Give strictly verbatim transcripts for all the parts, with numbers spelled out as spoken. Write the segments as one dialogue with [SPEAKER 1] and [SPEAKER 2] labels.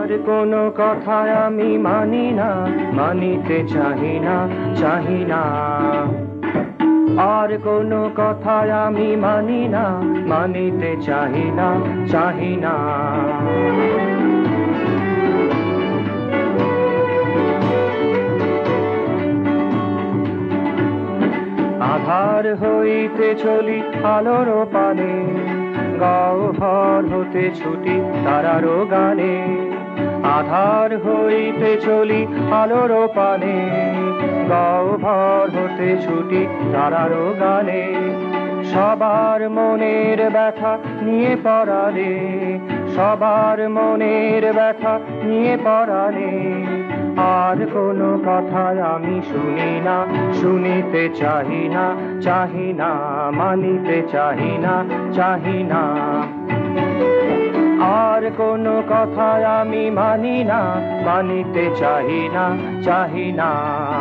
[SPEAKER 1] আর কোনো কথায় আমি মানি না, মানিতে চাহি না, চাহি না। আর কোনো কথায় আমি মানি না, মানিতে চাহি না, চাহি না। আধার হইতে চলি আলোর পানে, গাও ভর হতে ছুটি তারারও গানে। আধার হইতে চলি আলোর পানে, গাও ভর হতে ছুটি তারারও গানে। সবার মনের ব্যথা নিয়ে পরাণে, সবার মনের ব্যথা নিয়ে পরাণে। আর কোনো কথা আমি শুনি না, শুনিতে চাহি না, চাহি না। মানিতে চাহি না, চাহি না। আর কোনো কথা আমি মানি না, মানিতে চাহি না, চাহি না।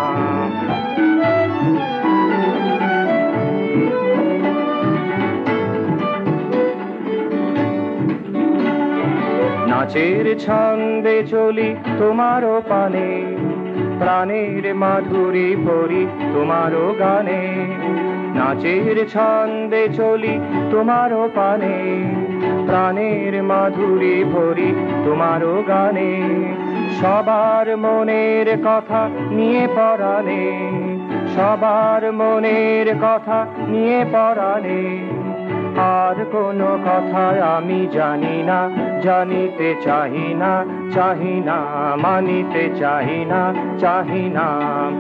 [SPEAKER 1] নাচের ছন্দে চলি তোমারও পানে, প্রাণের মাধুরী ভরি তোমারও গানে। নাচের ছন্দে চলি তোমারও পানে, প্রাণের মাধুরী ভরি তোমারও গানে। সবার মনের কথা নিয়ে পরাণে, সবার মনের কথা নিয়ে পরাণে। আর কোনো কথা আমি জানি না, জানিতে চাহি না, চাহি না। মানিতে চাহি না, চাহি না।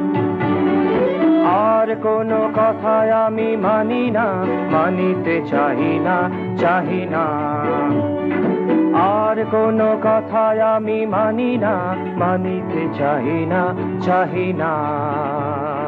[SPEAKER 1] আর কোনো কথা আমি মানি না, মানিতে চাহি না, চাহি না। আর কোনো কথা আমি মানি না, মানিতে চাহি না, চাহি না।